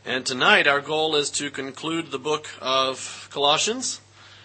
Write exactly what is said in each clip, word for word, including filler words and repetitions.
And tonight our goal is to conclude the book of Colossians.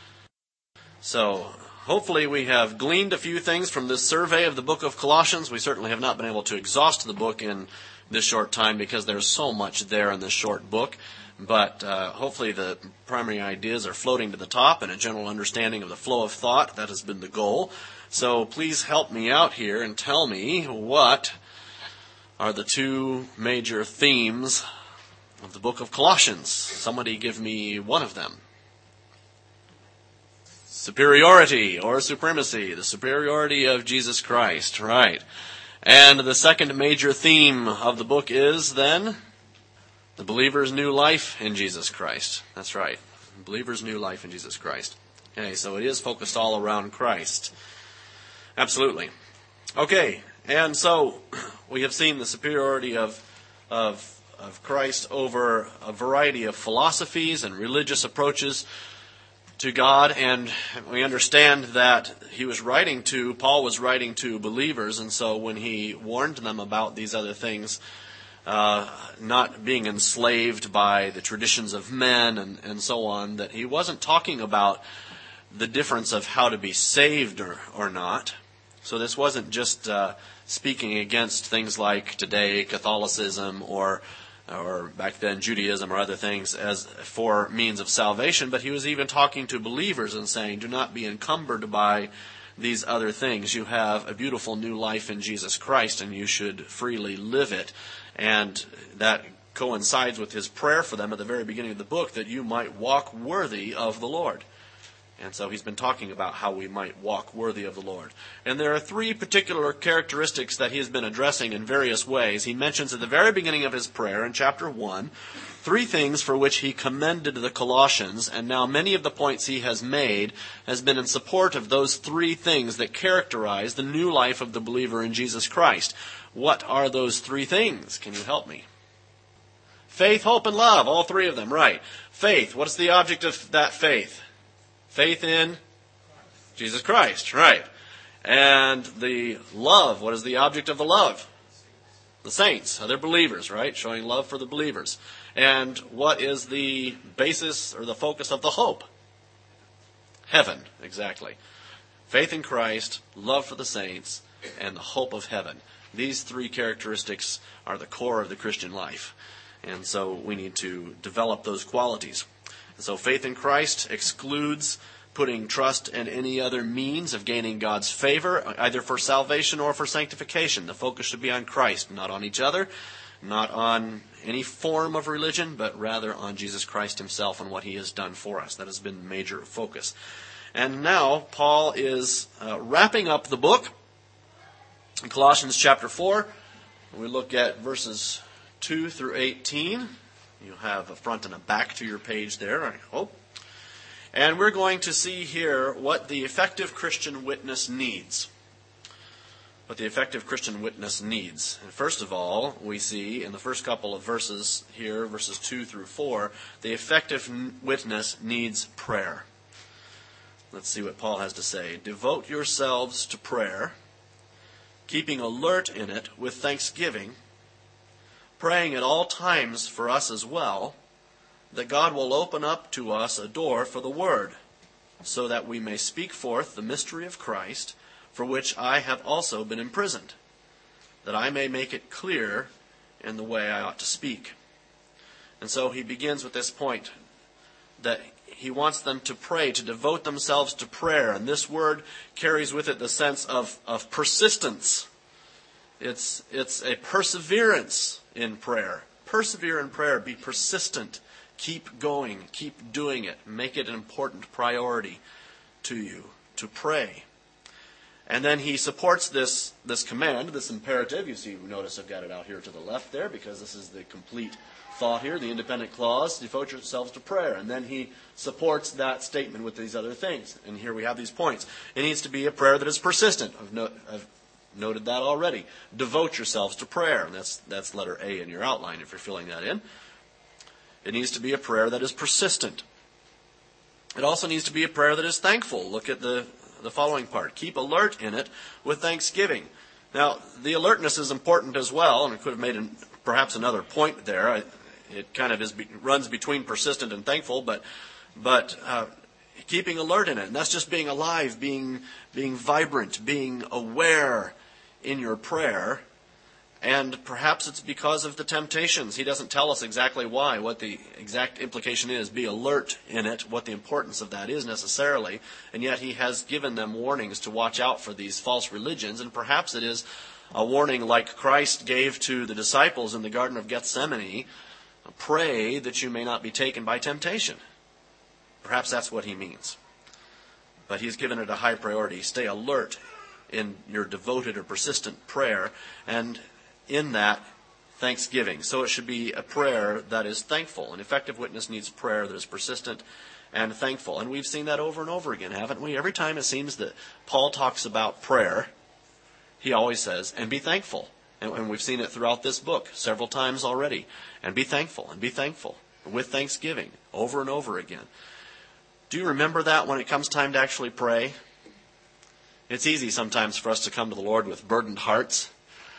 So hopefully we have gleaned a few things from this survey of the book of Colossians. We certainly have not been able to exhaust the book in this short time because there's so much there in this short book. But uh, hopefully the primary ideas are floating to the top and a general understanding of the flow of thought. That has been the goal. So please help me out here and tell me what are the two major themes of the book of Colossians. Somebody give me one of them. Superiority or supremacy, the superiority of Jesus Christ, right. And the second major theme of the book is then the believer's new life in Jesus Christ. That's right, the believer's new life in Jesus Christ. Okay, so it is focused all around Christ. Absolutely. Okay, and so we have seen the superiority of of of Christ over a variety of philosophies and religious approaches to God, and we understand that he was writing to, Paul was writing to believers, and so when he warned them about these other things, uh, not being enslaved by the traditions of men and, and so on, that he wasn't talking about the difference of how to be saved or, or not. So this wasn't just uh, speaking against things like today Catholicism or or back then Judaism or other things as for means of salvation, but he was even talking to believers and saying, do not be encumbered by these other things. You have a beautiful new life in Jesus Christ, and you should freely live it. And that coincides with his prayer for them at the very beginning of the book, that you might walk worthy of the Lord. And so he's been talking about how we might walk worthy of the Lord. And there are three particular characteristics that he has been addressing in various ways. He mentions at the very beginning of his prayer in chapter one, three things for which he commended the Colossians, and now many of the points he has made has been in support of those three things that characterize the new life of the believer in Jesus Christ. What are those three things? Can you help me? Faith, hope, and love, all three of them, right. Faith, what is the object of that faith? Faith in Jesus Christ, right. And the love, what is the object of the love? The saints, other believers, right? Showing love for the believers. And what is the basis or the focus of the hope? Heaven, exactly. Faith in Christ, love for the saints, and the hope of heaven. These three characteristics are the core of the Christian life. And so we need to develop those qualities. So faith in Christ excludes putting trust in any other means of gaining God's favor, either for salvation or for sanctification. The focus should be on Christ, not on each other, not on any form of religion, but rather on Jesus Christ himself and what he has done for us. That has been the major focus. And now Paul is uh, wrapping up the book in Colossians chapter four. We look at verses two through eighteen. You have a front and a back to your page there, I hope. And we're going to see here what the effective Christian witness needs. What the effective Christian witness needs. And first of all, we see in the first couple of verses here, verses two through four, the effective witness needs prayer. Let's see what Paul has to say. Devote yourselves to prayer, keeping alert in it with thanksgiving, praying at all times for us as well, that God will open up to us a door for the word, so that we may speak forth the mystery of Christ, for which I have also been imprisoned, that I may make it clear in the way I ought to speak. And so he begins with this point, that he wants them to pray, to devote themselves to prayer. And this word carries with it the sense of, of persistence. It's, it's a perseverance in prayer. Persevere in prayer. Be persistent. Keep going. Keep doing it. Make it an important priority to you to pray. And then he supports this, this command, this imperative. You see, notice I've got it out here to the left there because this is the complete thought here, the independent clause. Devote yourselves to prayer. And then he supports that statement with these other things. And here we have these points. It needs to be a prayer that is persistent. I've, no, I've noted that already. Devote yourselves to prayer. And that's, that's letter A in your outline if you're filling that in. It needs to be a prayer that is persistent. It also needs to be a prayer that is thankful. Look at the, the following part. Keep alert in it with thanksgiving. Now, the alertness is important as well, and I could have made an, perhaps another point there. I, it kind of is runs between persistent and thankful, but but uh, keeping alert in it. And that's just being alive, being being vibrant, being aware in your prayer. And perhaps it's because of the temptations. He doesn't tell us exactly why, what the exact implication is. Be alert in it, what the importance of that is necessarily. And yet he has given them warnings to watch out for these false religions. And perhaps it is a warning like Christ gave to the disciples in the Garden of Gethsemane. Pray that you may not be taken by temptation. Perhaps that's what he means. But he's given it a high priority. Stay alert in your devoted or persistent prayer, and in that, thanksgiving. So it should be a prayer that is thankful. An effective witness needs prayer that is persistent and thankful. And we've seen that over and over again, haven't we? Every time it seems that Paul talks about prayer, he always says, and be thankful. And, and we've seen it throughout this book several times already. And be thankful, and be thankful, with thanksgiving, over and over again. Do you remember that when it comes time to actually pray? It's easy sometimes for us to come to the Lord with burdened hearts.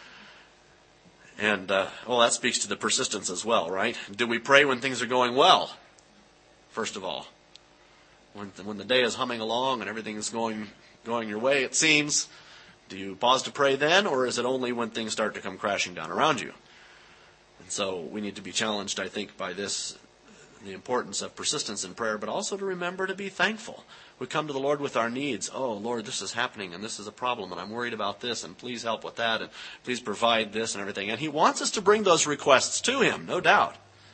And, uh, well, that speaks to the persistence as well, right? Do we pray when things are going well, first of all? When the, when the day is humming along and everything is going going your way, it seems, do you pause to pray then, or is it only when things start to come crashing down around you? And so we need to be challenged, I think, by this, the importance of persistence in prayer, but also to remember to be thankful. We come to the Lord with our needs. Oh, Lord, this is happening, and this is a problem, and I'm worried about this, and please help with that, and please provide this and everything. And he wants us to bring those requests to him, no doubt.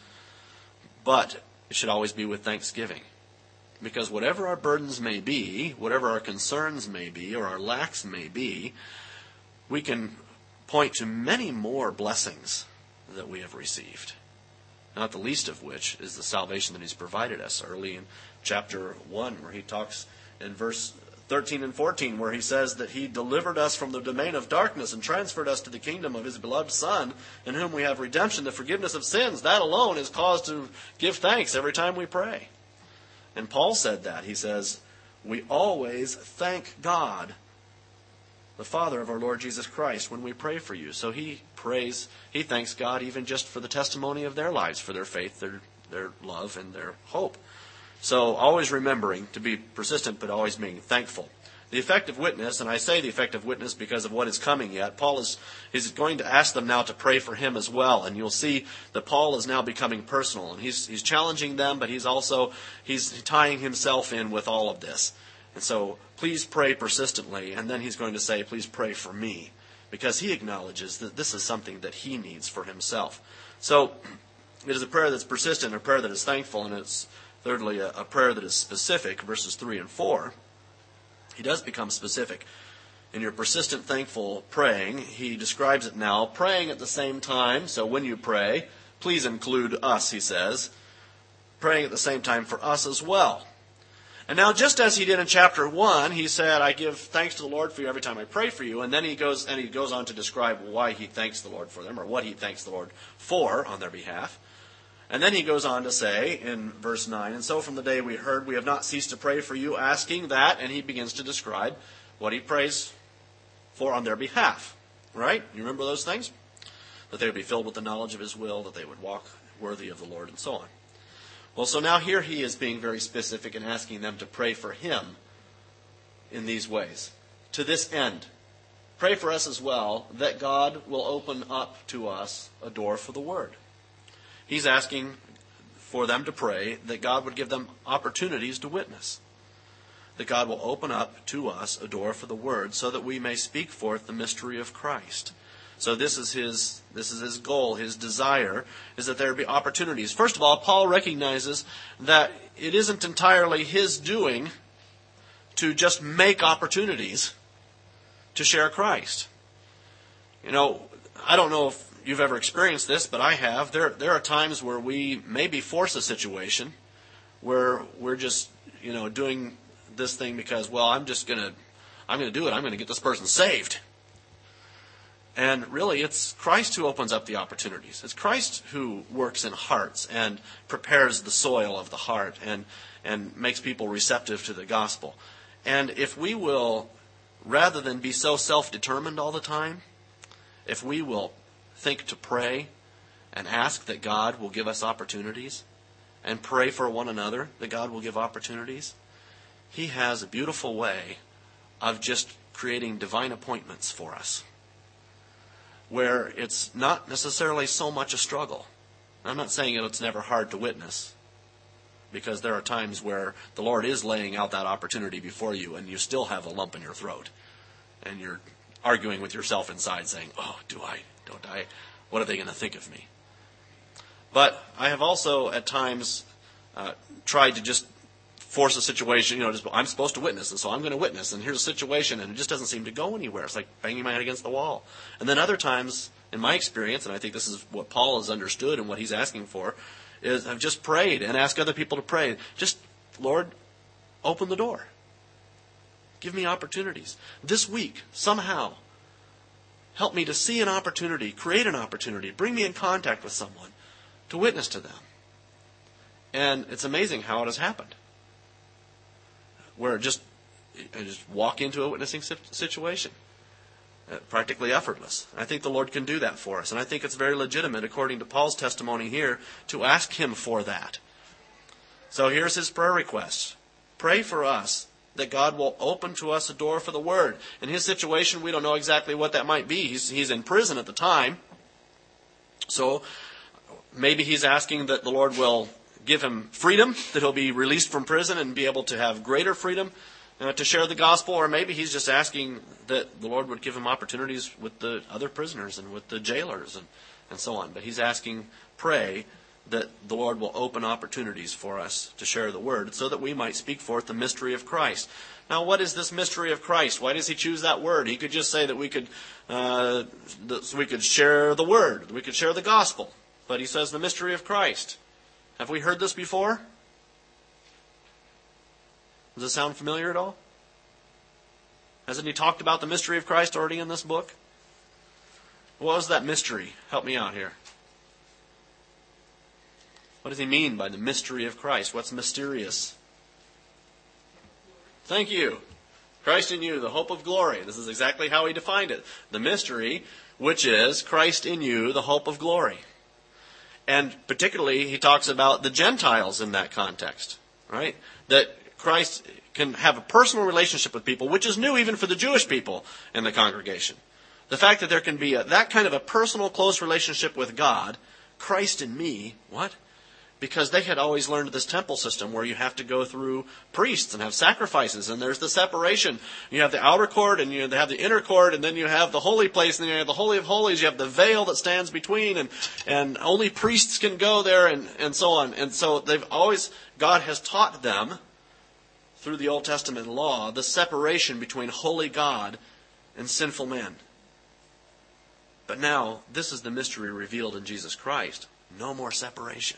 But it should always be with thanksgiving. Because whatever our burdens may be, whatever our concerns may be, or our lacks may be, we can point to many more blessings that we have received. Not the least of which is the salvation that he's provided us early in chapter one, where he talks in verse thirteen and fourteen, where he says that he delivered us from the domain of darkness and transferred us to the kingdom of his beloved Son, in whom we have redemption, the forgiveness of sins. That alone is cause to give thanks every time we pray. And Paul said that. He says, we always thank God, the Father of our Lord Jesus Christ, when we pray for you. So he prays, he thanks God even just for the testimony of their lives, for their faith, their their love, and their hope. So always remembering to be persistent, but always being thankful. The effective witness, and I say the effective witness because of what is coming yet, Paul is is going to ask them now to pray for him as well. And you'll see that Paul is now becoming personal. And he's he's challenging them, but he's also he's tying himself in with all of this. And so please pray persistently. And then he's going to say, please pray for me. Because he acknowledges that this is something that he needs for himself. So it is a prayer that's persistent, a prayer that is thankful, and it's thirdly a, a prayer that is specific, verses three and four. He does become specific. In your persistent, thankful praying, he describes it now, praying at the same time. So when you pray, please include us, he says. Praying at the same time for us as well. And now, just as he did in chapter one, he said, I give thanks to the Lord for you every time I pray for you. And then he goes and he goes on to describe why he thanks the Lord for them, or what he thanks the Lord for on their behalf. And then he goes on to say in verse nine, and so from the day we heard, we have not ceased to pray for you, asking that, and he begins to describe what he prays for on their behalf. Right? You remember those things? That they would be filled with the knowledge of his will, that they would walk worthy of the Lord, and so on. Well, so now here he is being very specific and asking them to pray for him in these ways. To this end, pray for us as well, that God will open up to us a door for the word. He's asking for them to pray that God would give them opportunities to witness. That God will open up to us a door for the word so that we may speak forth the mystery of Christ. So this is his this is his goal, his desire, is that there be opportunities. First of all, Paul recognizes that it isn't entirely his doing to just make opportunities to share Christ. You know, I don't know if you've ever experienced this, but I have. There there are times where we maybe force a situation where we're just, you know, doing this thing because, well, I'm just going to I'm going to do it. I'm going to get this person saved. And really, it's Christ who opens up the opportunities. It's Christ who works in hearts and prepares the soil of the heart and, and makes people receptive to the gospel. And if we will, rather than be so self-determined all the time, if we will think to pray and ask that God will give us opportunities and pray for one another that God will give opportunities, He has a beautiful way of just creating divine appointments for us, where it's not necessarily so much a struggle. I'm not saying it's never hard to witness, because there are times where the Lord is laying out that opportunity before you and you still have a lump in your throat and you're arguing with yourself inside saying, oh, do I, don't I, what are they going to think of me? But I have also at times uh, tried to just force a situation, you know, just, I'm supposed to witness, and so I'm going to witness, and here's a situation, and it just doesn't seem to go anywhere. It's like banging my head against the wall. And then other times, in my experience, and I think this is what Paul has understood and what he's asking for, is I've just prayed and asked other people to pray. Just, Lord, open the door. Give me opportunities. This week, somehow, help me to see an opportunity, create an opportunity, bring me in contact with someone to witness to them. And it's amazing how it has happened. Where just, just walk into a witnessing situation. Uh, practically effortless. I think the Lord can do that for us. And I think it's very legitimate, according to Paul's testimony here, to ask Him for that. So here's his prayer request. Pray for us that God will open to us a door for the Word. In his situation, we don't know exactly what that might be. He's, he's in prison at the time. So maybe he's asking that the Lord will give him freedom, that he'll be released from prison and be able to have greater freedom uh, to share the gospel. Or maybe he's just asking that the Lord would give him opportunities with the other prisoners and with the jailers and, and so on. But he's asking, pray that the Lord will open opportunities for us to share the Word so that we might speak forth the mystery of Christ. Now, what is this mystery of Christ? Why does he choose that word? He could just say that we could, uh, that we could share the Word, we could share the gospel. But he says the mystery of Christ. Have we heard this before? Does it sound familiar at all? Hasn't he talked about the mystery of Christ already in this book? What was that mystery? Help me out here. What does he mean by the mystery of Christ? What's mysterious? Thank you. Christ in you, the hope of glory. This is exactly how he defined it. The mystery, which is Christ in you, the hope of glory. And particularly, he talks about the Gentiles in that context, right? That Christ can have a personal relationship with people, which is new even for the Jewish people in the congregation. The fact that there can be a, that kind of a personal, close relationship with God, Christ in me, what? Because they had always learned this temple system where you have to go through priests and have sacrifices, and there's the separation. You have the outer court, and you have the inner court, and then you have the holy place, and then you have the Holy of Holies. You have the veil that stands between, and, and only priests can go there, and, and so on. And so they've always, God has taught them, through the Old Testament law, the separation between holy God and sinful men. But now, this is the mystery revealed in Jesus Christ. No more separation.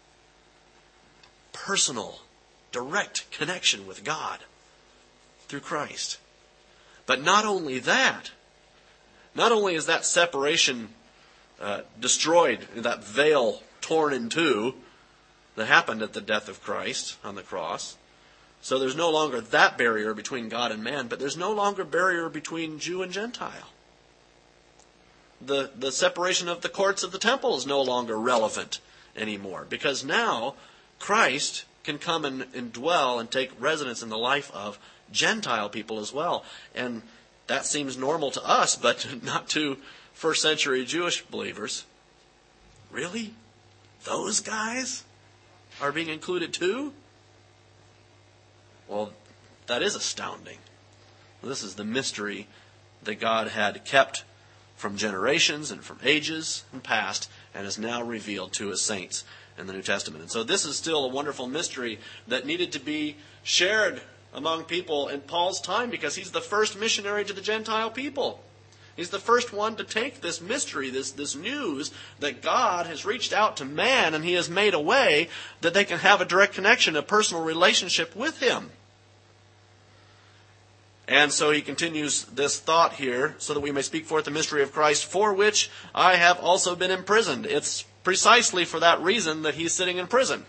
Personal, direct connection with God through Christ. But not only that, not only is that separation uh, destroyed, that veil torn in two that happened at the death of Christ on the cross, so there's no longer that barrier between God and man, but there's no longer barrier between Jew and Gentile. The, the separation of the courts of the temple is no longer relevant anymore, because now Christ can come and, and dwell and take residence in the life of Gentile people as well. And that seems normal to us, but not to first century Jewish believers. Really? Those guys are being included too? Well, that is astounding. This is the mystery that God had kept from generations and from ages and past, and is now revealed to his saints in the New Testament. And so this is still a wonderful mystery that needed to be shared among people in Paul's time, because he's the first missionary to the Gentile people. He's the first one to take this mystery, this, this news that God has reached out to man, and he has made a way that they can have a direct connection, a personal relationship with him. And so he continues this thought here, so that we may speak forth the mystery of Christ, for which I have also been imprisoned. It's precisely for that reason that he's sitting in prison.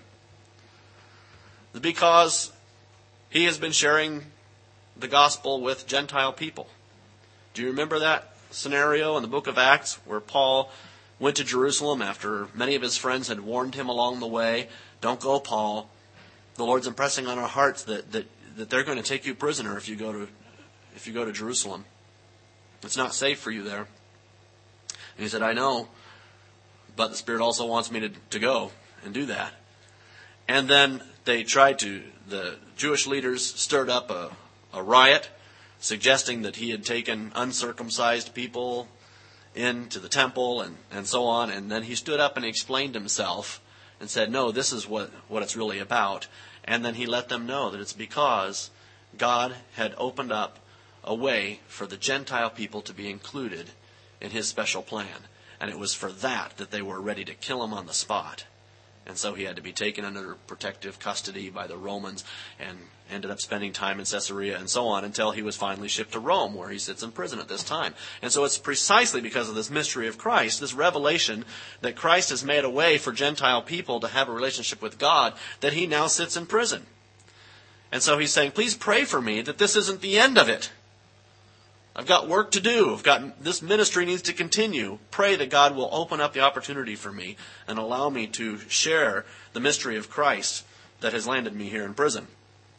Because he has been sharing the gospel with Gentile people. Do you remember that scenario in the book of Acts where Paul went to Jerusalem after many of his friends had warned him along the way, don't go, Paul. The Lord's impressing on our hearts that, that, that they're going to take you prisoner if you go to if you go to Jerusalem. It's not safe for you there. And he said, I know, but the Spirit also wants me to, to go and do that. And then they tried to, the Jewish leaders stirred up a, a riot, suggesting that he had taken uncircumcised people into the temple and, and so on. And then he stood up and explained himself and said, no, this is what, what it's really about. And then he let them know that it's because God had opened up a way for the Gentile people to be included in his special plan. And it was for that that they were ready to kill him on the spot. And so he had to be taken under protective custody by the Romans and ended up spending time in Caesarea and so on until he was finally shipped to Rome, where he sits in prison at this time. And so it's precisely because of this mystery of Christ, this revelation that Christ has made a way for Gentile people to have a relationship with God, that he now sits in prison. And so he's saying, please pray for me that this isn't the end of it. I've got work to do. I've got this ministry needs to continue. Pray that God will open up the opportunity for me and allow me to share the mystery of Christ that has landed me here in prison.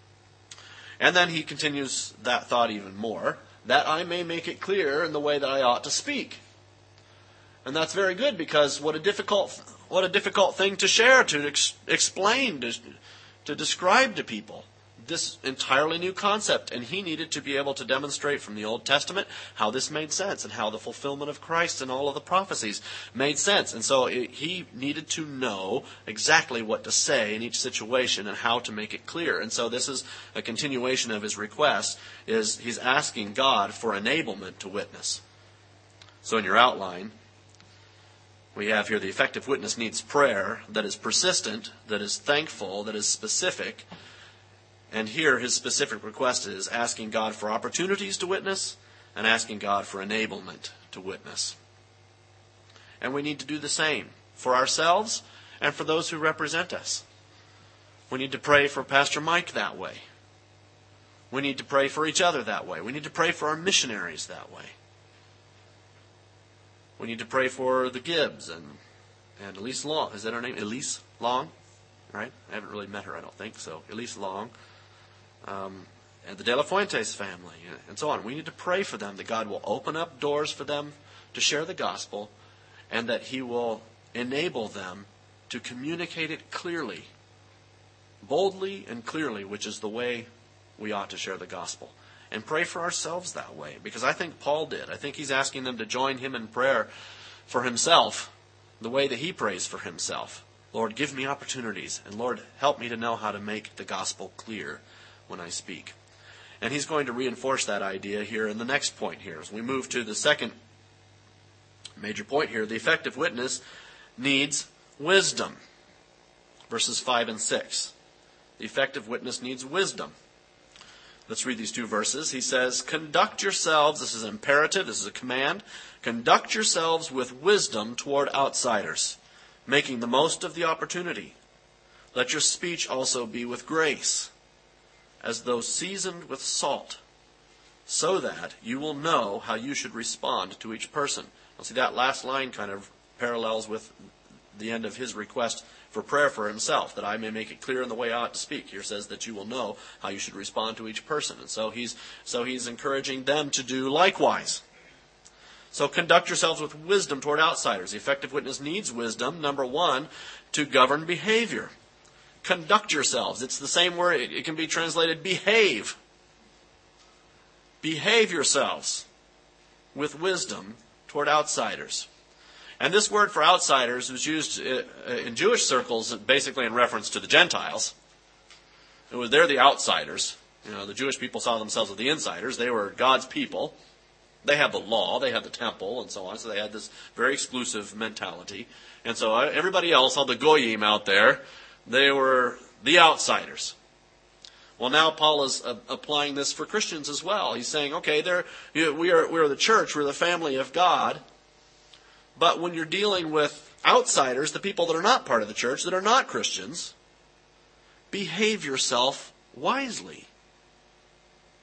And then he continues that thought even more, that I may make it clear in the way that I ought to speak. And that's very good, because what a difficult what a difficult thing to share, to ex- explain, to, to describe to people. This entirely new concept, and he needed to be able to demonstrate from the Old Testament how this made sense and how the fulfillment of Christ and all of the prophecies made sense. And so it, he needed to know exactly what to say in each situation and how to make it clear. And so this is a continuation of his request, is he's asking God for enablement to witness. So in your outline, we have here the effective witness needs prayer that is persistent, that is thankful, that is specific. And here his specific request is asking God for opportunities to witness and asking God for enablement to witness. And we need to do the same for ourselves and for those who represent us. We need to pray for Pastor Mike that way. We need to pray for each other that way. We need to pray for our missionaries that way. We need to pray for the Gibbs and, and Elise Long. Is that her name? Elise Long? Right? I haven't really met her, I don't think so. Elise Long. Um, and the De La Fuentes family, and so on. We need to pray for them, that God will open up doors for them to share the gospel, and that he will enable them to communicate it clearly, boldly and clearly, which is the way we ought to share the gospel. And pray for ourselves that way, because I think Paul did. I think he's asking them to join him in prayer for himself, the way that he prays for himself. Lord, give me opportunities, and Lord, help me to know how to make the gospel clear when I speak. And he's going to reinforce that idea here in the next point here. As we move to the second major point here, the effective witness needs wisdom. Verses five and six. The effective witness needs wisdom. Let's read these two verses. He says, conduct yourselves, this is an imperative, this is a command, conduct yourselves with wisdom toward outsiders, making the most of the opportunity. Let your speech also be with grace, as though seasoned with salt, so that you will know how you should respond to each person. Now see, that last line kind of parallels with the end of his request for prayer for himself, that I may make it clear in the way I ought to speak. Here says that you will know how you should respond to each person. And so he's so he's encouraging them to do likewise. So conduct yourselves with wisdom toward outsiders. The effective witness needs wisdom, number one, to govern behavior. Conduct yourselves. It's the same word. It can be translated behave. Behave yourselves with wisdom toward outsiders. And this word for outsiders was used in Jewish circles basically in reference to the Gentiles. It was, they're the outsiders. You know, the Jewish people saw themselves as the insiders. They were God's people. They had the law, they had the temple, and so on. So they had this very exclusive mentality. And so everybody else, all the goyim out there, they were the outsiders. Well, now Paul is uh, applying this for Christians as well. He's saying, okay, they're, you know, we are we are the church, we're the family of God. But when you're dealing with outsiders, the people that are not part of the church, that are not Christians, behave yourself wisely.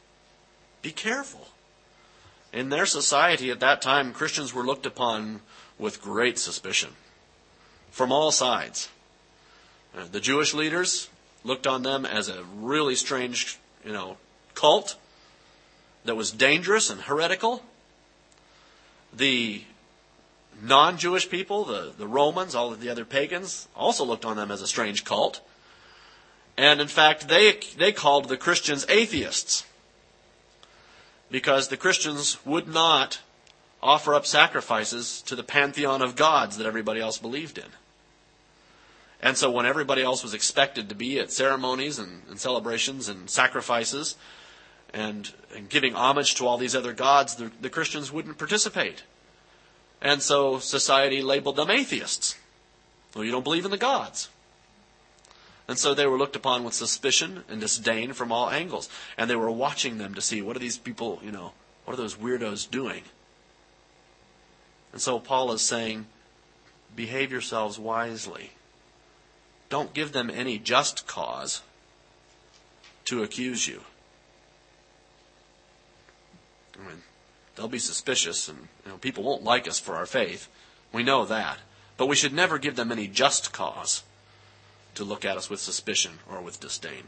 Be careful. In their society at that time, Christians were looked upon with great suspicion from all sides. Uh, the Jewish leaders looked on them as a really strange, you know, cult that was dangerous and heretical. The non-Jewish people, the, the Romans, all of the other pagans, also looked on them as a strange cult. And in fact, they they called the Christians atheists, because the Christians would not offer up sacrifices to the pantheon of gods that everybody else believed in. And so when everybody else was expected to be at ceremonies and, and celebrations and sacrifices and, and giving homage to all these other gods, the, the Christians wouldn't participate. And so society labeled them atheists. Well, you don't believe in the gods. And so they were looked upon with suspicion and disdain from all angles. And they were watching them to see, what are these people, you know, what are those weirdos doing? And so Paul is saying, behave yourselves wisely. Don't give them any just cause to accuse you. I mean, they'll be suspicious, and you know, people won't like us for our faith. We know that. But we should never give them any just cause to look at us with suspicion or with disdain.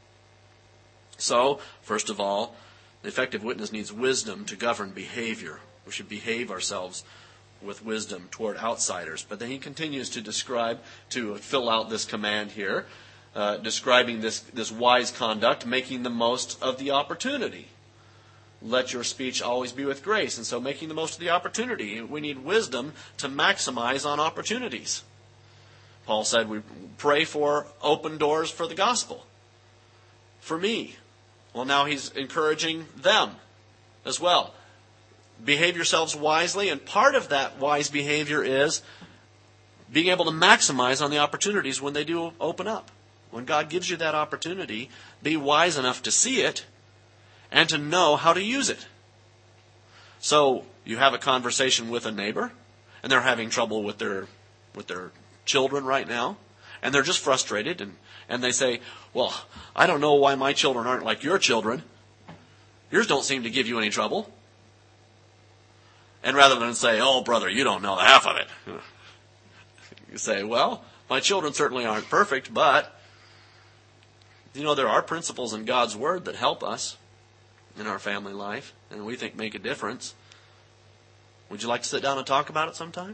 So, first of all, the effective witness needs wisdom to govern behavior. We should behave ourselves with wisdom toward outsiders. But then he continues to describe, to fill out this command here, uh, describing this, this wise conduct, making the most of the opportunity. Let your speech always be with grace. And so making the most of the opportunity. We need wisdom to maximize on opportunities. Paul said we pray for open doors for the gospel. For me. Well, now he's encouraging them as well. Behave yourselves wisely, and part of that wise behavior is being able to maximize on the opportunities when they do open up. When God gives you that opportunity, be wise enough to see it and to know how to use it. So you have a conversation with a neighbor, and they're having trouble with their with their children right now, and they're just frustrated, and, and they say, well, I don't know why my children aren't like your children. Yours don't seem to give you any trouble. And rather than say, oh, brother, you don't know half of it, you say, well, my children certainly aren't perfect, but, you know, there are principles in God's Word that help us in our family life, and we think make a difference. Would you like to sit down and talk about it sometime?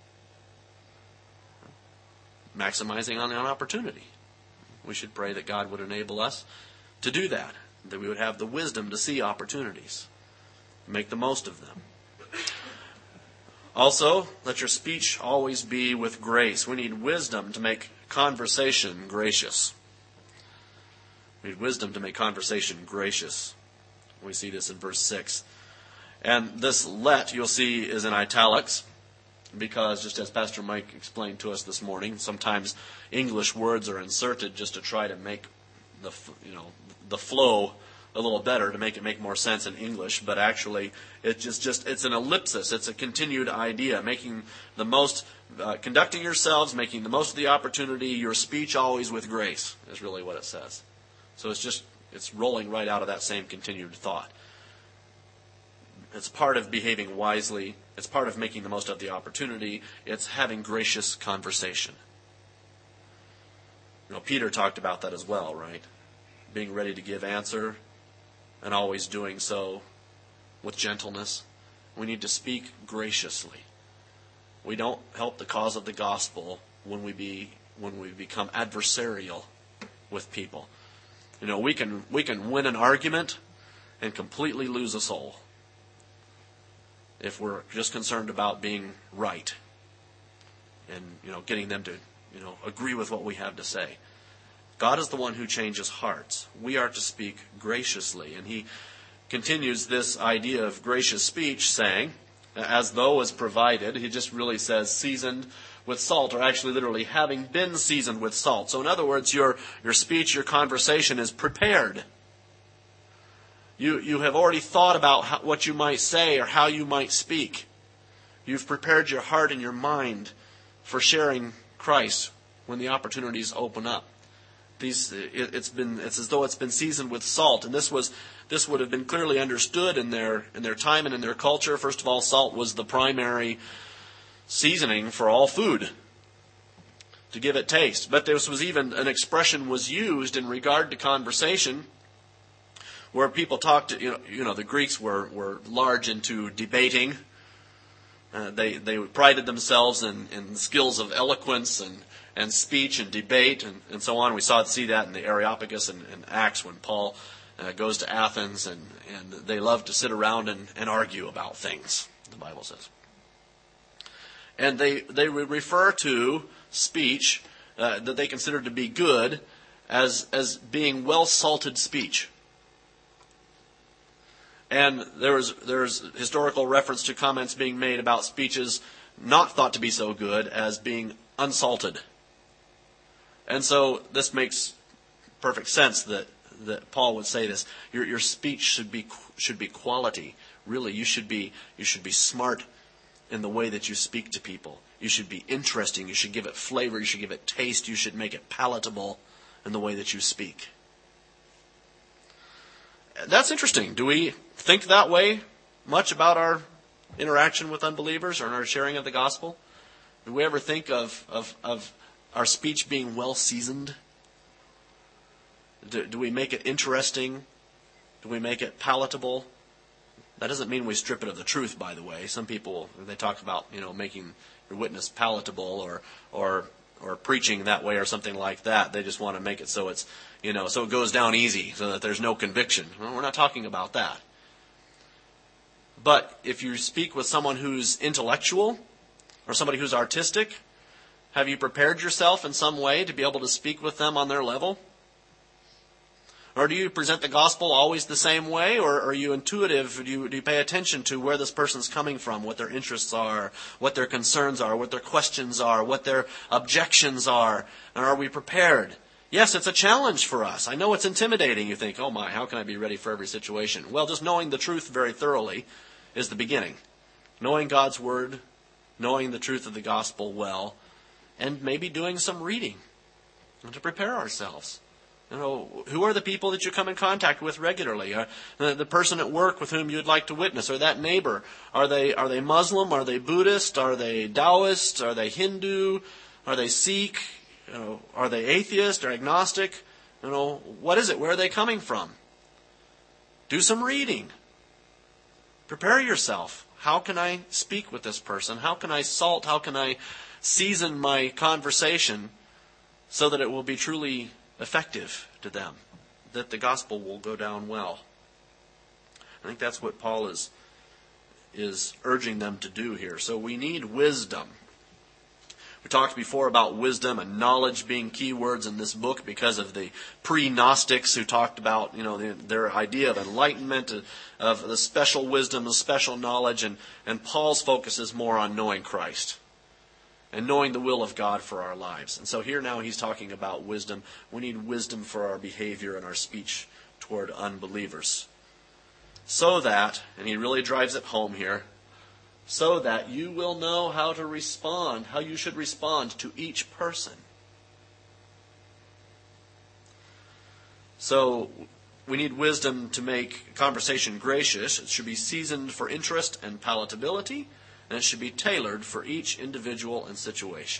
Maximizing on the opportunity. We should pray that God would enable us to do that, that we would have the wisdom to see opportunities, make the most of them. Also, let your speech always be with grace. We need wisdom to make conversation gracious. We need wisdom to make conversation gracious. We see this in verse six. And this let, you'll see, is in italics, because just as Pastor Mike explained to us this morning, sometimes English words are inserted just to try to make the, you know, the flow a little better, to make it make more sense in English, but actually it's just, just it's an ellipsis. It's a continued idea, making the most, uh, conducting yourselves, making the most of the opportunity, your speech always with grace, is really what it says. So it's just, it's rolling right out of that same continued thought. It's part of behaving wisely. It's part of making the most of the opportunity. It's having gracious conversation. You know, Peter talked about that as well, right? Being ready to give answer, and always doing so with gentleness. We need to speak graciously. We don't help the cause of the gospel when we be when we become adversarial with people. You know, we can we can win an argument and completely lose a soul if we're just concerned about being right and, you know, getting them to, you know, agree with what we have to say. God is the one who changes hearts. We are to speak graciously. And he continues this idea of gracious speech saying, as though is provided, he just really says seasoned with salt, or actually literally having been seasoned with salt. So in other words, your, your speech, your conversation is prepared. You, you have already thought about how, what you might say or how you might speak. You've prepared your heart and your mind for sharing Christ when the opportunities open up. These, it, it's been, it's as though it's been seasoned with salt, and this was, this would have been clearly understood in their, in their time and in their culture. First of all, salt was the primary seasoning for all food, to give it taste. But this was even an expression was used in regard to conversation, where people talked. You know, you know the Greeks were were large into debating. Uh, they they prided themselves in, in skills of eloquence and, and speech and debate and, and so on. We saw see that in the Areopagus and, and Acts when Paul uh, goes to Athens, and, and they love to sit around and, and argue about things, the Bible says. And they, they refer to speech uh, that they consider to be good as, as being well-salted speech. And there is there's historical reference to comments being made about speeches not thought to be so good as being unsalted. And so this makes perfect sense that, that Paul would say this. Your your speech should be should be quality. Really, you should be you should be smart in the way that you speak to people. You should be interesting. You should give it flavor. You should give it taste. You should make it palatable in the way that you speak. That's interesting. Do we think that way much about our interaction with unbelievers or in our sharing of the gospel? Do we ever think of, of, of our speech being well seasoned? Do, do we make it interesting? Do we make it palatable? That doesn't mean we strip it of the truth, by the way. Some people, they talk about, you know, making your witness palatable or or or preaching that way or something like that. They just want to make it so it's, you know, so it goes down easy, so that there's no conviction. Well, we're not talking about that. But if you speak with someone who's intellectual or somebody who's artistic, have you prepared yourself in some way to be able to speak with them on their level? Or do you present the gospel always the same way? Or are you intuitive? Do you, do you pay attention to where this person's coming from, what their interests are, what their concerns are, what their questions are, what their objections are? And are we prepared? Yes, it's a challenge for us. I know it's intimidating. You think, oh my, how can I be ready for every situation? Well, just knowing the truth very thoroughly is the beginning. Knowing God's Word, knowing the truth of the gospel well, and maybe doing some reading to prepare ourselves. You know, who are the people that you come in contact with regularly? Uh, the, the person at work with whom you'd like to witness, or that neighbor. Are they are they Muslim? Are they Buddhist? Are they Taoist? Are they Hindu? Are they Sikh? You know, are they atheist or agnostic? You know, what is it? Where are they coming from? Do some reading. Prepare yourself. How can I speak with this person? How can I salt? How can I season my conversation so that it will be truly effective to them, that the gospel will go down well? I think that's what Paul is is urging them to do here. So we need wisdom. We talked before about wisdom and knowledge being key words in this book because of the pre-Gnostics who talked about, you know, the, their idea of enlightenment, of the special wisdom, the special knowledge, and, and Paul's focus is more on knowing Christ and knowing the will of God for our lives. And so here now he's talking about wisdom. We need wisdom for our behavior and our speech toward unbelievers. So that, and he really drives it home here, so that you will know how to respond, how you should respond to each person. So we need wisdom to make conversation gracious. It should be seasoned for interest and palatability, and it should be tailored for each individual and situation.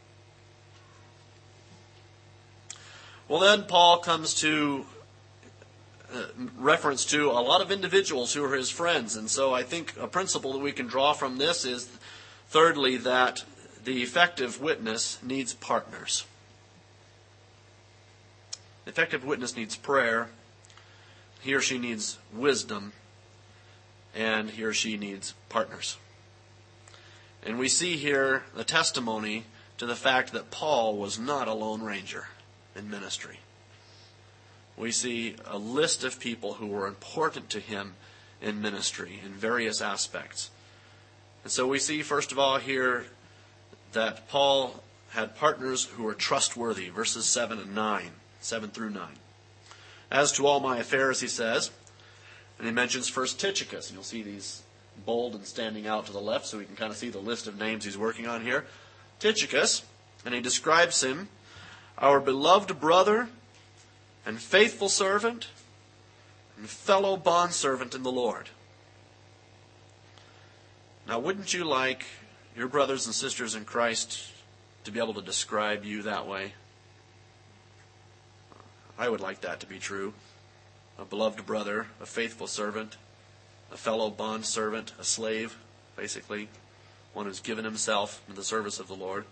Well, then Paul comes to uh, reference to a lot of individuals who are his friends. And so I think a principle that we can draw from this is, thirdly, that the effective witness needs partners. The effective witness needs prayer. He or she needs wisdom. And he or she needs partners. And we see here the testimony to the fact that Paul was not a lone ranger in ministry. We see a list of people who were important to him in ministry in various aspects. And so we see, first of all, here that Paul had partners who were trustworthy, verses seven and nine, seven through nine. As to all my affairs, he says, and he mentions first Tychicus, and you'll see these bold and standing out to the left, so we can kind of see the list of names he's working on here. Tychicus, and he describes him, our beloved brother and faithful servant and fellow bondservant in the Lord. Now, wouldn't you like your brothers and sisters in Christ to be able to describe you that way? I would like that to be true. A beloved brother, a faithful servant, a fellow bond servant, a slave, basically, one who's given himself in the service of the Lord.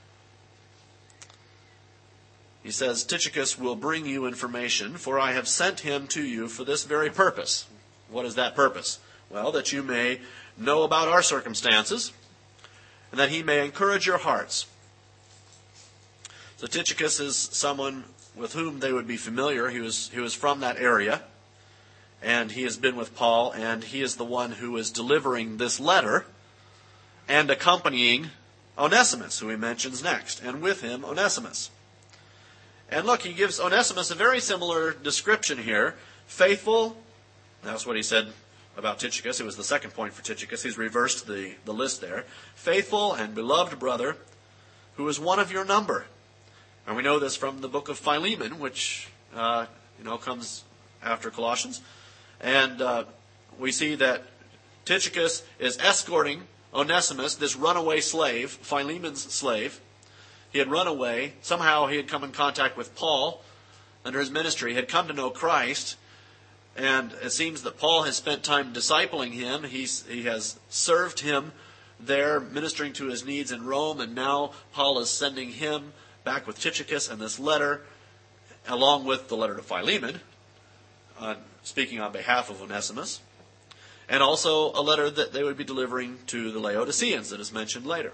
He says, Tychicus will bring you information, for I have sent him to you for this very purpose. What is that purpose? Well, that you may know about our circumstances, and that he may encourage your hearts. So Tychicus is someone with whom they would be familiar. He was, he was from that area, and he has been with Paul, and he is the one who is delivering this letter and accompanying Onesimus, who he mentions next, and with him Onesimus. And look, he gives Onesimus a very similar description here. Faithful, that's what he said about Tychicus. It was the second point for Tychicus. He's reversed the, the list there. Faithful and beloved brother, who is one of your number. And we know this from the book of Philemon, which uh, you know comes after Colossians. And uh, we see that Tychicus is escorting Onesimus, this runaway slave, Philemon's slave. He had run away. Somehow he had come in contact with Paul under his ministry, had come to know Christ. And it seems that Paul has spent time discipling him. He's, he has served him there, ministering to his needs in Rome. And now Paul is sending him back with Tychicus and this letter, along with the letter to Philemon, uh, speaking on behalf of Onesimus. And also a letter that they would be delivering to the Laodiceans that is mentioned later.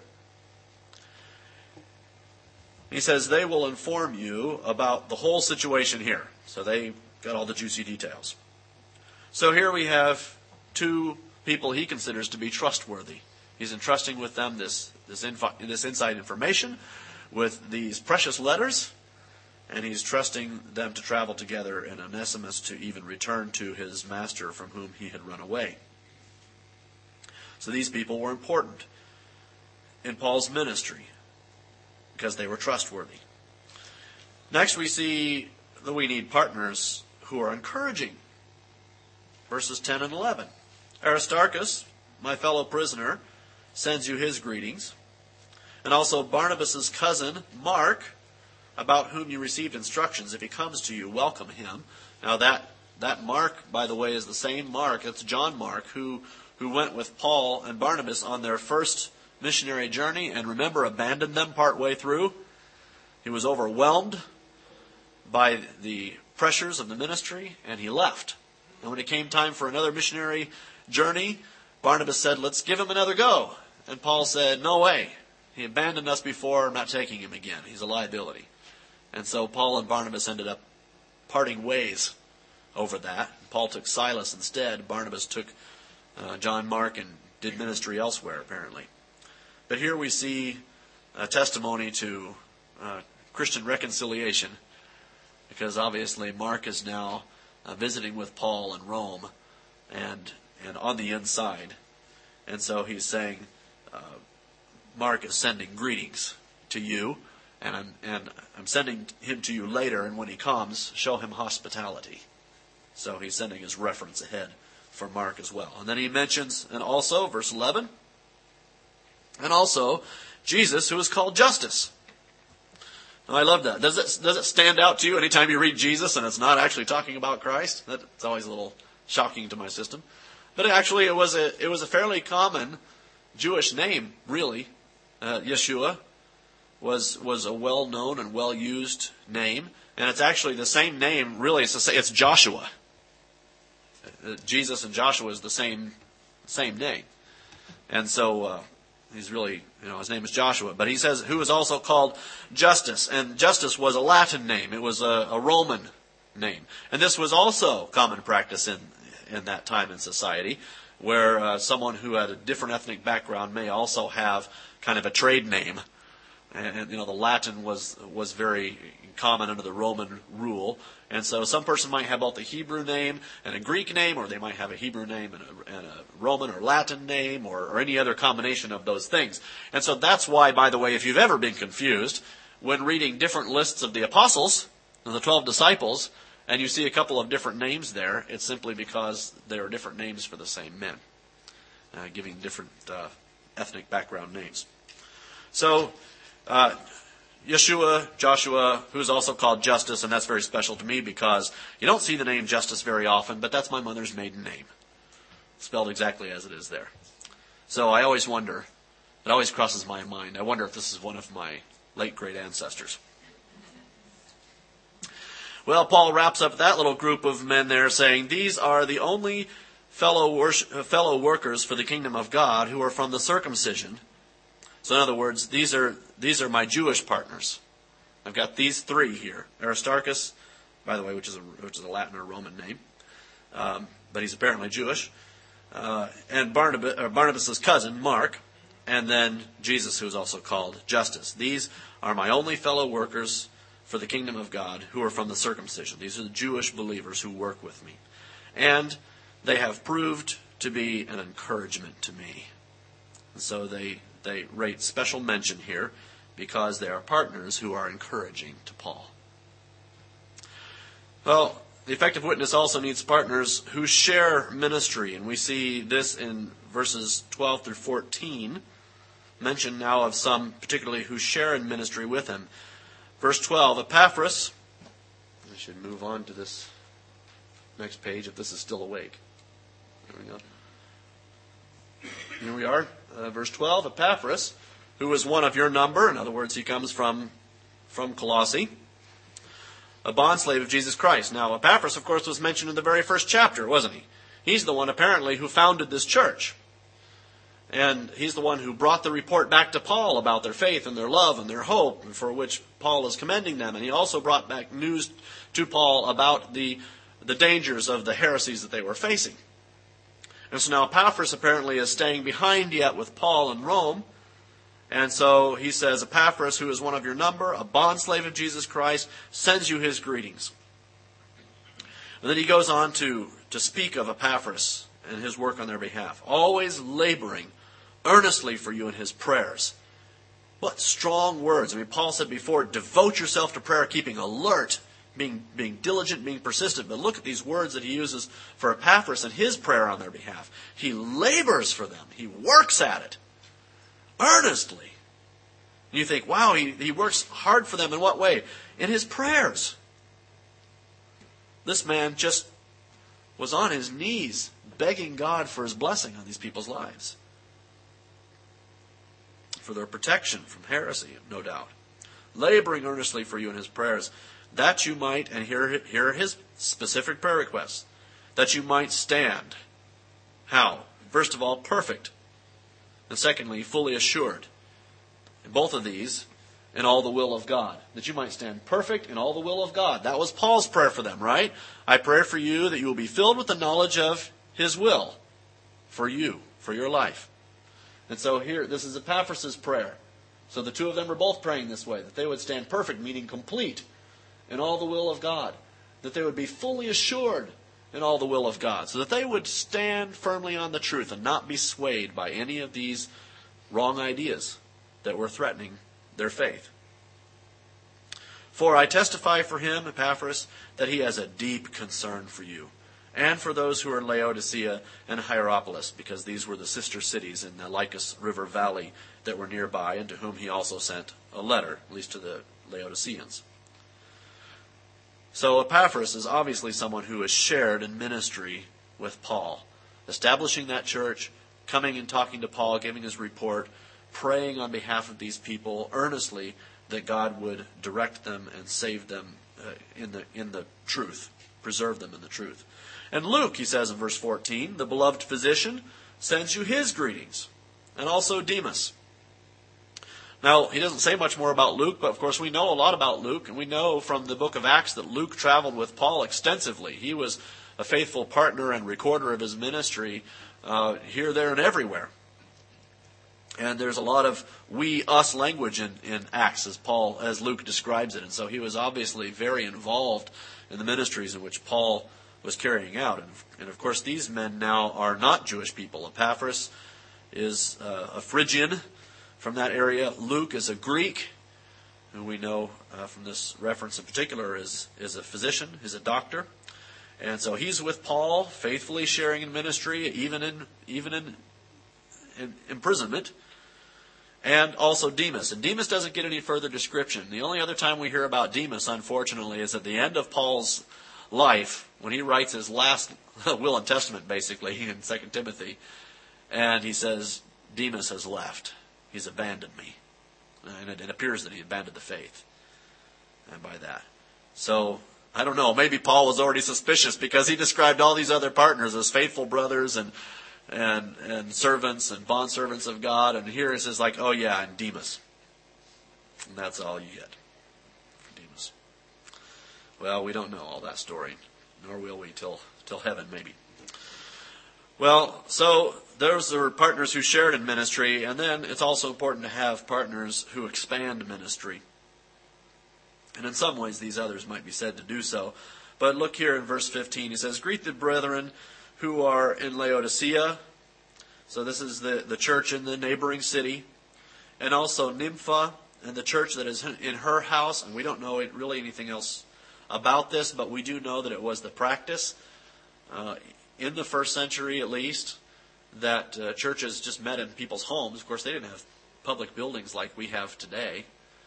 He says they will inform you about the whole situation here. So they got all the juicy details. So here we have two people he considers to be trustworthy. He's entrusting with them this, this, info, this inside information with these precious letters, and he's trusting them to travel together and Onesimus to even return to his master from whom he had run away. So these people were important in Paul's ministry because they were trustworthy. Next we see that we need partners who are encouraging. Verses ten and eleven. Aristarchus, my fellow prisoner, sends you his greetings. And also Barnabas' cousin, Mark, about whom you received instructions. If he comes to you, welcome him. Now that, that Mark, by the way, is the same Mark. It's John Mark, who, who went with Paul and Barnabas on their first missionary journey, and remember, abandoned them partway through. He was overwhelmed by the pressures of the ministry, and he left. And when it came time for another missionary journey, Barnabas said, let's give him another go. And Paul said, no way. He abandoned us before, I'm not taking him again. He's a liability. And so Paul and Barnabas ended up parting ways over that. Paul took Silas instead. Barnabas took uh, John Mark and did ministry elsewhere, apparently. But here we see a testimony to uh, Christian reconciliation, because obviously Mark is now uh, visiting with Paul in Rome and and on the inside. And so he's saying, uh, Mark is sending greetings to you, and I'm, and I'm sending him to you later, and when he comes, show him hospitality. So he's sending his reference ahead for Mark as well. And then he mentions, and also, verse eleven, and also Jesus, who is called Justus. Now, I love that. Does it, does it stand out to you anytime you read Jesus and it's not actually talking about Christ? That's always a little shocking to my system. But actually, it was a it was a fairly common Jewish name, really. Uh, Yeshua was was a well-known and well-used name, and it's actually the same name. Really, it's the, it's Joshua. Uh, Jesus and Joshua is the same same name, and so uh, he's really, you know, his name is Joshua. But he says who is also called Justus, and Justus was a Latin name. It was a, a Roman name, and this was also common practice in in that time in society, where uh, someone who had a different ethnic background may also have kind of a trade name. And, and you know, the Latin was was very common under the Roman rule, and so some person might have both a Hebrew name and a Greek name, or they might have a Hebrew name and a, and a Roman or Latin name, or, or any other combination of those things. And so that's why, by the way, if you've ever been confused when reading different lists of the apostles, the twelve disciples, and you see a couple of different names there, it's simply because there are different names for the same men, uh, giving different uh, ethnic background names. So, uh, Yeshua, Joshua, who's also called Justus, and that's very special to me because you don't see the name Justus very often, but that's my mother's maiden name, spelled exactly as it is there. So I always wonder, it always crosses my mind, I wonder if this is one of my late great ancestors. Well, Paul wraps up that little group of men there saying, these are the only fellow worship, fellow workers for the kingdom of God who are from the circumcision. So in other words, these are these are my Jewish partners. I've got these three here. Aristarchus, by the way, which is a, which is a Latin or Roman name, um, but he's apparently Jewish. Uh, and Barnabas, or Barnabas' cousin, Mark, and then Jesus, who is also called Justus. These are my only fellow workers for the kingdom of God who are from the circumcision. These are the Jewish believers who work with me. And they have proved to be an encouragement to me. And so they... They rate special mention here because they are partners who are encouraging to Paul. Well, the effective witness also needs partners who share ministry, and we see this in verses twelve through fourteen, mention now of some particularly who share in ministry with him. Verse twelve, Epaphras, I should move on to this next page if this is still awake. There we go. Here we are. Uh, verse twelve, Epaphras, who is one of your number, in other words, he comes from, from Colossae, a bondslave of Jesus Christ. Now, Epaphras, of course, was mentioned in the very first chapter, wasn't he? He's the one, apparently, who founded this church. And he's the one who brought the report back to Paul about their faith and their love and their hope, for which Paul is commending them. And he also brought back news to Paul about the, the dangers of the heresies that they were facing. And so now Epaphras apparently is staying behind yet with Paul in Rome. And so he says, Epaphras, who is one of your number, a bondslave of Jesus Christ, sends you his greetings. And then he goes on to, to speak of Epaphras and his work on their behalf. Always laboring earnestly for you in his prayers. What strong words. I mean, Paul said before, devote yourself to prayer, keeping alert, being being diligent, being persistent. But look at these words that he uses for Epaphras and his prayer on their behalf. He labors for them. He works at it earnestly. And you think, wow, he, he works hard for them. In what way? In his prayers. This man just was on his knees begging God for his blessing on these people's lives. For their protection from heresy, no doubt. Laboring earnestly for you in his prayers, that you might, and here, here are his specific prayer requests, that you might stand. How? First of all, perfect. And secondly, fully assured. In both of these, in all the will of God. That you might stand perfect in all the will of God. That was Paul's prayer for them, right? I pray for you that you will be filled with the knowledge of his will for you, for your life. And so here, this is Epaphras' prayer. So the two of them are both praying this way, that they would stand perfect, meaning complete, in all the will of God. That they would be fully assured in all the will of God. So that they would stand firmly on the truth and not be swayed by any of these wrong ideas that were threatening their faith. For I testify for him, Epaphras, that he has a deep concern for you, and for those who are in Laodicea and Hierapolis, because these were the sister cities in the Lycus River Valley that were nearby, and to whom he also sent a letter, at least to the Laodiceans. So Epaphras is obviously someone who has shared in ministry with Paul, establishing that church, coming and talking to Paul, giving his report, praying on behalf of these people earnestly that God would direct them and save them uh, in the in the truth, preserve them in the truth. And Luke, he says in verse fourteen, the beloved physician sends you his greetings, and also Demas. Now, he doesn't say much more about Luke, but of course we know a lot about Luke, and we know from the book of Acts that Luke traveled with Paul extensively. He was a faithful partner and recorder of his ministry uh, here, there, and everywhere. And there's a lot of we, us language in, in Acts, as Paul, as Luke describes it. And so he was obviously very involved in the ministries in which Paul was carrying out. And, and of course, these men now are not Jewish people. Epaphras is uh, a Phrygian from that area. Luke is a Greek, who we know uh, from this reference in particular is, is a physician, is a doctor. And so he's with Paul, faithfully sharing in ministry, even in even in, in imprisonment. and also Demas. And Demas doesn't get any further description. The only other time we hear about Demas, unfortunately, is at the end of Paul's life, when he writes his last will and testament, basically, in Second Timothy. And he says, Demas has left. He's abandoned me. And it, it appears that he abandoned the faith. And by that. So, I don't know. Maybe Paul was already suspicious because he described all these other partners as faithful brothers and and and servants and bondservants of God. And here it says like, oh yeah, and Demas. And that's all you get. Demas. Well, we don't know all that story. Nor will we till till heaven, maybe. Well, so those are partners who shared in ministry, and then it's also important to have partners who expand ministry. And in some ways these others might be said to do so. But look here in verse fifteen. He says, greet the brethren who are in Laodicea. So this is the, the church in the neighboring city. And also Nympha and the church that is in her house. And we don't know really anything else about this, but we do know that it was the practice uh, in the first century at least, that uh, churches just met in people's homes. Of course, they didn't have public buildings like we have today.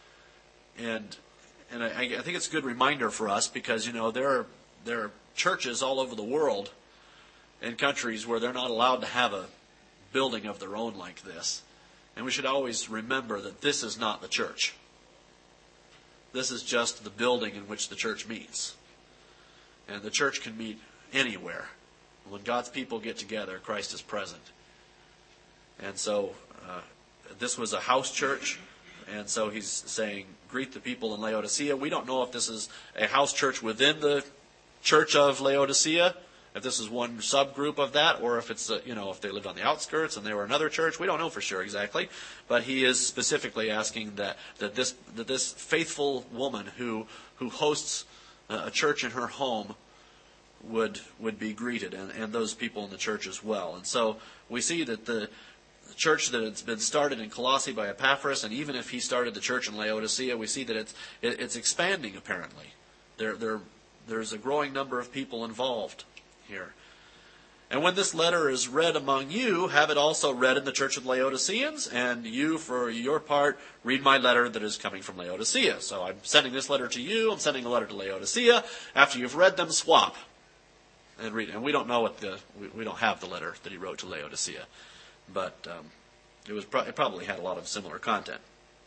And and I, I think it's a good reminder for us because, you know, there are, there are churches all over the world in countries where they're not allowed to have a building of their own like this. And we should always remember that this is not the church. This is just the building in which the church meets. And the church can meet anywhere. When God's people get together, Christ is present. And so uh, this was a house church. And so he's saying, greet the people in Laodicea. We don't know if this is a house church within the church of Laodicea, if this is one subgroup of that, or if it's, uh, you know, if they lived on the outskirts and they were another church. We don't know for sure exactly. But he is specifically asking that, that this that this faithful woman who who hosts a church in her home would would be greeted, and, and those people in the church as well. And so we see that the church that has been started in Colossae by Epaphras, and even if he started the church in Laodicea, we see that it's it, it's expanding apparently. There there there's a growing number of people involved here. And when this letter is read among you, have it also read in the church of Laodiceans, and you, for your part, read my letter that is coming from Laodicea. So I'm sending this letter to you, I'm sending a letter to Laodicea. After you've read them, swap and read it. And we don't know what the we, we don't have the letter that he wrote to Laodicea. But um, it was pro- it probably had a lot of similar content.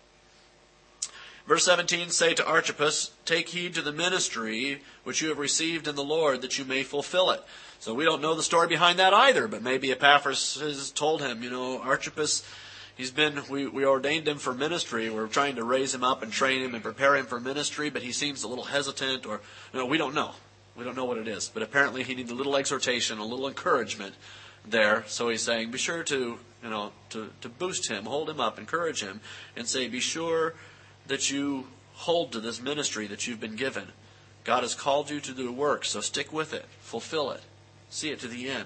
Verse seventeen, say to Archippus, take heed to the ministry which you have received in the Lord, that you may fulfill it. So we don't know the story behind that either, but maybe Epaphras has told him, you know, Archippus, he's been, we, we ordained him for ministry. We're trying to raise him up and train him and prepare him for ministry, but he seems a little hesitant, or, you know, we don't know. We don't know what it is. But apparently he needs a little exhortation, a little encouragement there. So he's saying, be sure to, you know, to, to boost him, hold him up, encourage him, and say, be sure that you hold to this ministry that you've been given. God has called you to do work, so stick with it, fulfill it, see it to the end.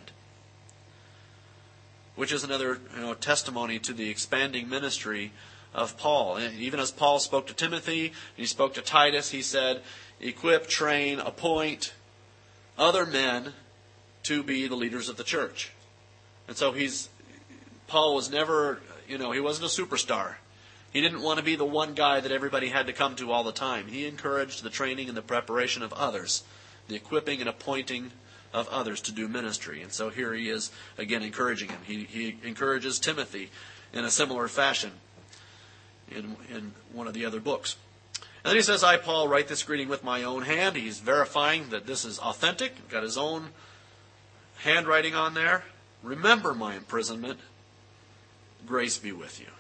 Which is another, you know, testimony to the expanding ministry of Paul. And even as Paul spoke to Timothy, and he spoke to Titus, he said, equip, train, appoint other men to be the leaders of the church. And so he's, Paul was never, you know, he wasn't a superstar. He didn't want to be the one guy that everybody had to come to all the time. He encouraged the training and the preparation of others, the equipping and appointing of others to do ministry. And so here he is, again, encouraging him. He, he encourages Timothy in a similar fashion in, in one of the other books. And then he says, I, Paul, write this greeting with my own hand. He's verifying that this is authentic. Got his own handwriting on there. Remember my imprisonment. Grace be with you.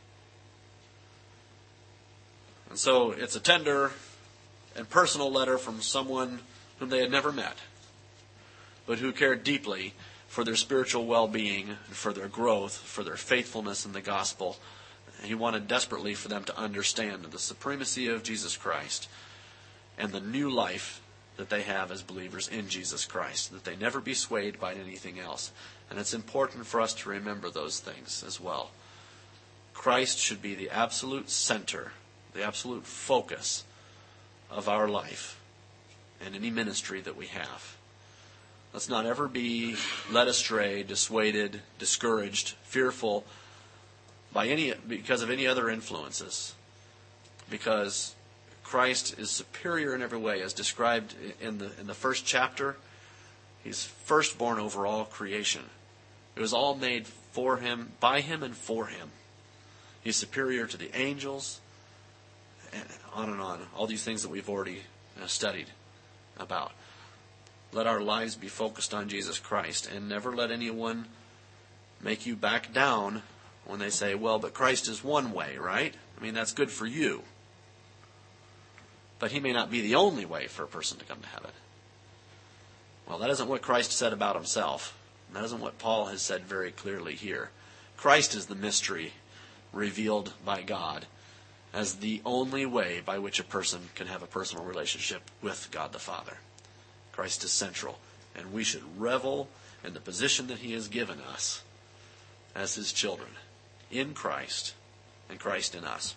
And so it's a tender and personal letter from someone whom they had never met, but who cared deeply for their spiritual well-being, for their growth, for their faithfulness in the gospel. He wanted desperately for them to understand the supremacy of Jesus Christ and the new life that they have as believers in Jesus Christ, that they never be swayed by anything else. And it's important for us to remember those things as well. Christ should be the absolute center, the absolute focus of our life and any ministry that we have. Let's not ever be led astray, dissuaded, discouraged, fearful by any because of any other influences. Because Christ is superior in every way, as described in the in the first chapter. He's firstborn over all creation. It was all made for him, by him, and for him. He's superior to the angels, and on and on. All these things that we've already studied about. Let our lives be focused on Jesus Christ, and never let anyone make you back down when they say, well, but Christ is one way, right? I mean, that's good for you. But he may not be the only way for a person to come to heaven. Well, that isn't what Christ said about himself. That isn't what Paul has said very clearly here. Christ is the mystery revealed by God as the only way by which a person can have a personal relationship with God the Father. Christ is central, and we should revel in the position that he has given us as his children in Christ and Christ in us.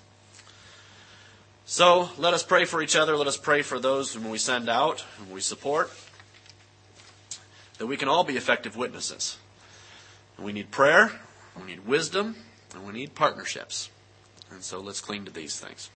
So let us pray for each other. Let us pray for those whom we send out, whom we support, that we can all be effective witnesses. And we need prayer, we need wisdom, and we need partnerships. And so let's cling to these things.